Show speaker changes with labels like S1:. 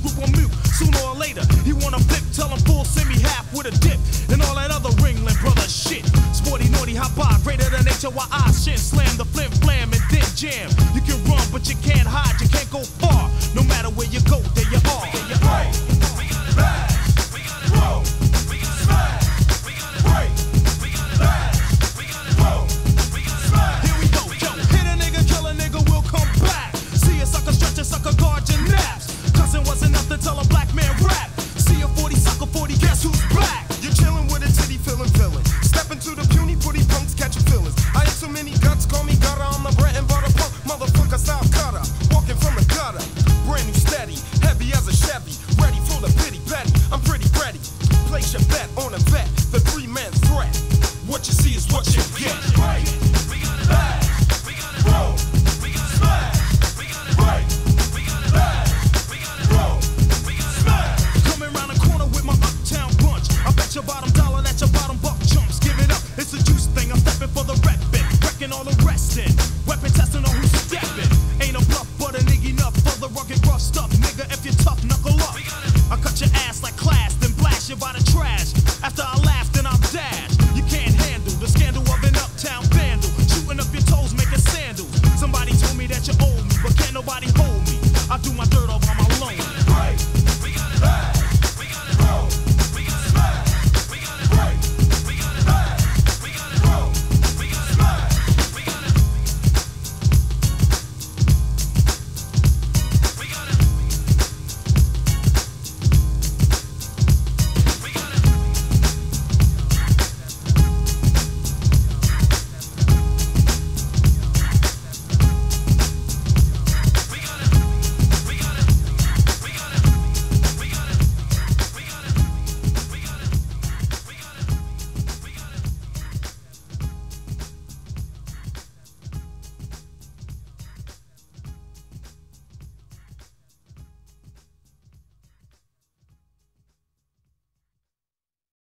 S1: group on mute. Sooner or later, he wanna flip, tell him full, send me half with a dip. And all that other Ringling brother shit. Sporty, naughty, hot bar, greater than HOI shit. Slam the flim flam and then jam. You can run, but you can't hide, you can't go far. No matter where you go, there you are. There you are. We gotta bash, we gotta roll, we gotta smash, we gotta break, we gotta bash, we gotta roll, we gotta smash. Here we go, yo, hit a nigga, kill a nigga, we'll come back. See a sucker stretch a sucker, guard your naps. Cousin wasn't enough to tell a black man rap. See a 40 sucker 40, guess who's back?
S2: You're chillin' with a titty feelin' villain. Step into the puny booty punks, catchin' feelings. I ain't so many guts, call me gutter. I'm the bread and butter punk, motherfucker style cutter. Walking from the gutter, brand new steady, heavy as a Chevy. Ready full of pity petty, I'm pretty ready. Place your bet on a vet.